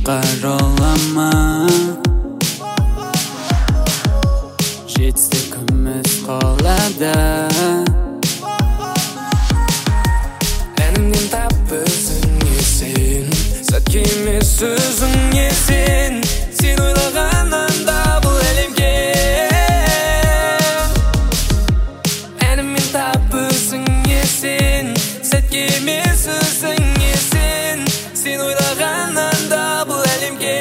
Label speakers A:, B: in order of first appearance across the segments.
A: qarolama Жетістігіміз қолада Әнімнен тап өзіңе сен Сәтке емес сөзіңе сен Сен ойлағаннан да бұл әлемге Әнімнен тап өзіңе сен Сәтке емес сөзіңе сен Сен ойлағаннан да бұл әлемге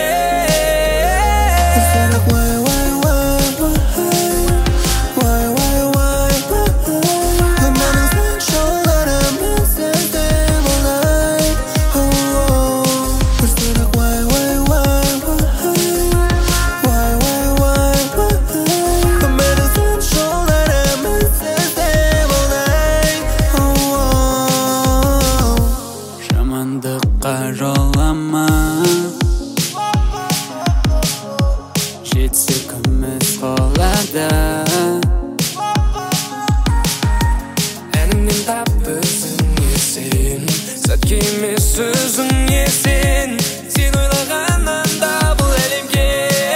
A: Qarolama Жетістігіміз қолада Әнімнен тап өзіңе сен Сәтке емес сөзіңе сен Сен ойлағаннан да бұл әлемге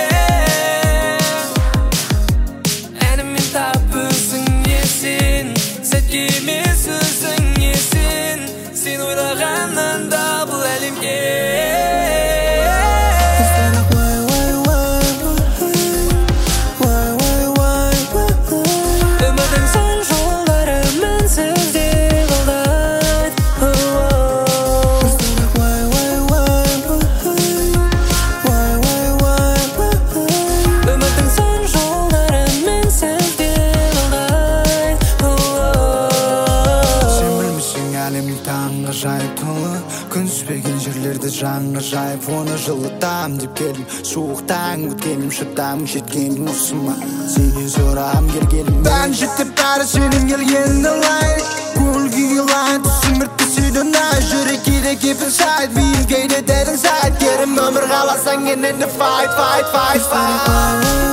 A: Әнімнен тап өзіңе сен Сәтке емес сөзіңе сен Сен ойлағаннан да бұл әлемге Өмірдің сан жолдары мінсіз деп алдайды Өмірдің сан жолдары мінсіз деп алдайды
B: Сен білмесең әлем таңғы жайып толы Күн түспеген жерлерді жанға жайып Оны жылытам деп келдім Суықтан өткенім шыдам жеткенім осыма Сенен сұрам келгенім Бәрін жетіп бәрі сенен келгенін алай Көңіл күйге лайын түсім іртісідің ай Жүрек кейде кепін сайт Мейін кейде дәдің сайт Керім өмір қаласаң енені fight